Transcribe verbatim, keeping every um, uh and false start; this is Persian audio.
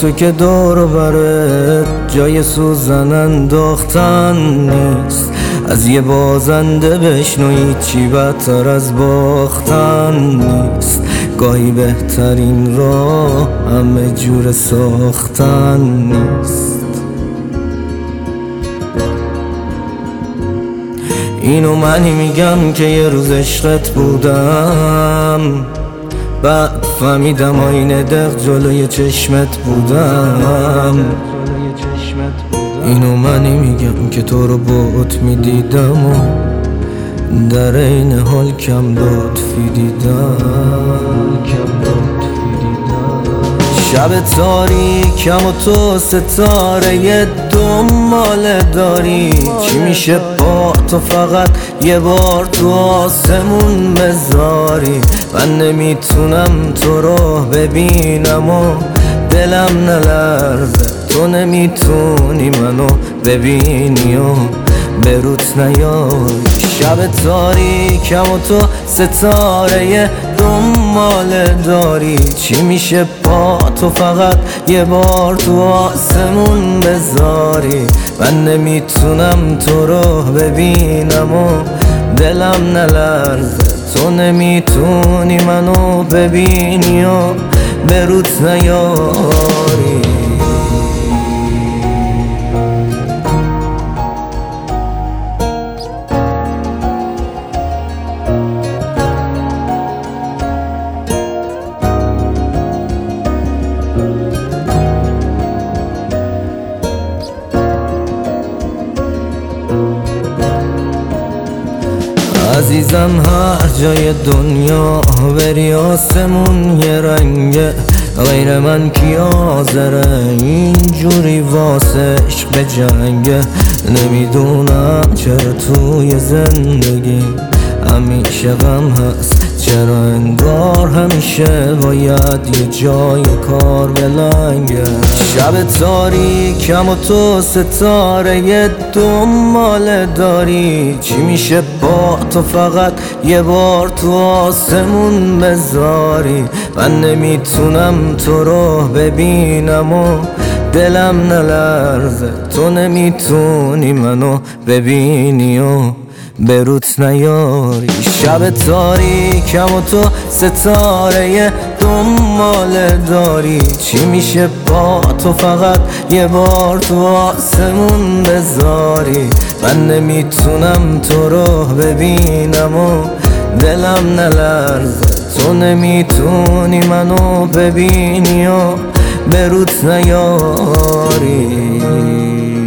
تو که دور برت جای سوزن انداختن نیست. از یه بازنده بشنو هیچی بدتر از باختن نیست. گاهی بهترین راه همه جور ساختن نیست. اینو منی میگم که یه روز عشقت بودم، بعد فهمیدم آینه دق جلوی چشمت بودم. اینو منی میگم که تو رو بوت میدیدم و در این حال کم لطفی دیدم. شب تاریکم و تو ستاره یه دنباله داری. چی میشه با تو فقط یه بار تو آسمون بذاری؟ من نمیتونم تو رو ببینم و دلم نلرزه. تو نمیتونی منو ببینی و به روت نیاری. شب تاریکم و تو ستاره یه دنباله داری. چی میشه با تو فقط یه بار تو آسمون بذاری؟ من نمیتونم تو رو ببینم و دلم نلرزه. تو نمیتونی منو ببینی و به روت نیاری. عزیزم هر جای دنیا بری آسمون یه رنگه، غیر من کی حاضره اینجوری واسه عشق به جنگه؟ نمیدونم چرا توی زندگی همیشه غم هست، چرا انگار همیشه باید یه جای کار بلنگه. شب تاریکم و تو ستاره یه دنباله داری. چی میشه با تو فقط یه بار تو آسمون بذاری؟ من نمیتونم تو رو ببینم و دلم نلرزه. تو نمیتونی منو ببینی و به روت نیاری. شب تاریکم و تو ستاره یه دنباله داری. چی میشه با تو فقط یه بار تو آسمون بذاری؟ من نمیتونم تو رو ببینم و دلم نلرزه. تو نمیتونی منو ببینی و به روت نیاری.